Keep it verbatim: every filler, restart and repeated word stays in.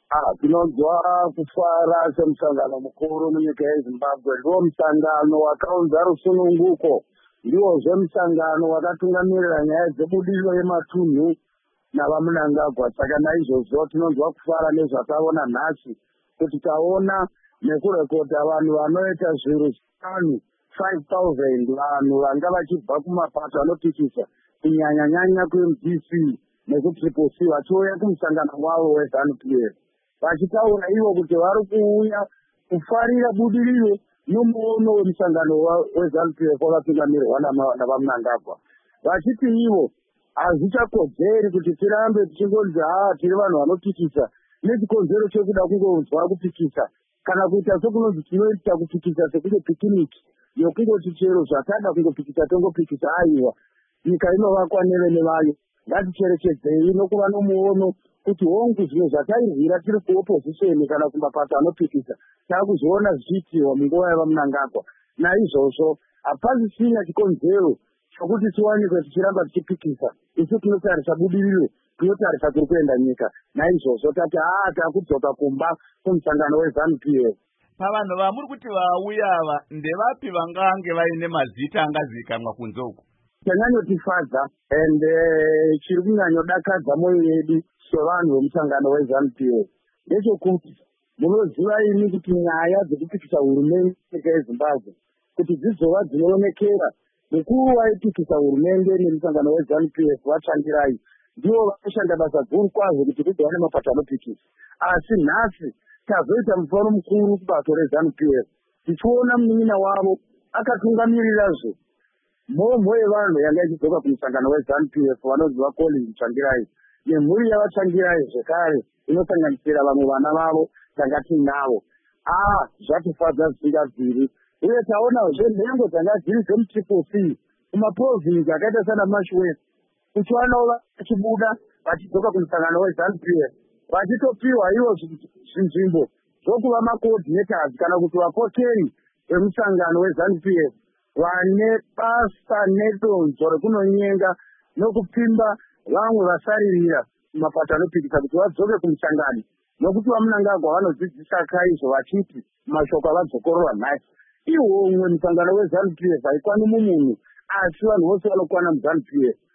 Ah, tinonzwa kufara semusangano mukuru munyika yeZimbabwe. Ndiwo musangano wakaunza rusununguko. Ndiwozve musangano wakatungamirira nyaya dzebudiriro yematunhu navaMnangagwa. Saka naizvozvo tinonzwa kufara nezvataona nhasi, kuti taona nekurekota vanhu vanoita zviro zvishanu five thousand vanhu vanga vachibva kumapato anopikisa kunyanya nyanya kuM D C nekutriple C vachiuya kumusangano wavo weZANU P F, vachitaura ivo kuti vari kuuya kufarira budiriro nomuono wemusangano weZANU P F wakapingamirwa navaMnangagwa, vachiti ivo hazvichakodzeri kuti tirambe tichingonzi haa tiri vanhu vanopikisa nechikonzero chekuda kungonzwa kupikisa kana kuita sokunonzi tinoita kupikisa sekuti pikiniki yokungoti chero zvatada kungopikisa tongopikisa. Aiwa, nyika inovakwa nevene vayo. Ngaticherechedzei nokuva nomuono kuti hongu zvimwe zvatairwira tiri kuopozisheni kana kumapato anopikisa taakuzviona zvichiitirwa munguva yavaMnangagwa. Naizvozvo hapasisina chikonzero chokuti tiwanikwe tichiramba tichipikisa. Isu tinotarisa budiriro, tinotarisa kuri kuenda nyika. Naizvozvo tati haa taakudzoka kumba kumusangano weZANU P F. Pavanhu vamuri kuti vauya ava ndevapi vangange vaine mazita angazivikanwa kunze uku? Chanyanyotifadza ende chiri kunyanyodakadza mwoyo yedu sevanhu vemusangano weZANU P F ndechekuti munoziva imi kuti nyaya dzekupikisa hurumende nyika yeZimbabwe kuti dzidzova dzinoonekera, mukuru waipikisa hurumende nemusangano weZANU P F vatsvangirai ndivo vanoshanda basa guru kwazvo kuti kugova nemapato anopikisa. Asi nhasi tazoita mufaro mukuru kubato reZANU P F tichiona munin'ina wavo akatungamirizve mhomho yevanhu yanga ichidzoka kumusangano weZANU P F vanonzi vaCollins Tsvangirai nemhuri yavatsvangirai zvekare inosanganisira vamwe vana vavo tanga tiinavo. Ah, zvatifadza zvisingabviri, uye taonazve nhengo dzanga dziri dzemutriple C kumaprovinsi akaita sana Mashwe uchiwanawo vachibuda vachidzoka kumusangano weZANU P F vachitopiwa ivo zvinzvimbo zvokuva macoordinators kana kuti vapoteri vemusangano weZANU P F vane basa nedonzo rekunonyenga nokupimba vamwe vasaririra mapato anopikisa kuti vadzoke kumusangano, nokuti vaMnangagwa vanodzidzisa kaizvo vachiti mashoko avadzokororwa nhasi. Ihomwe musangano weZANU P F haikwani mumunhu, asi vanhu vose vanokwana muZANU P F.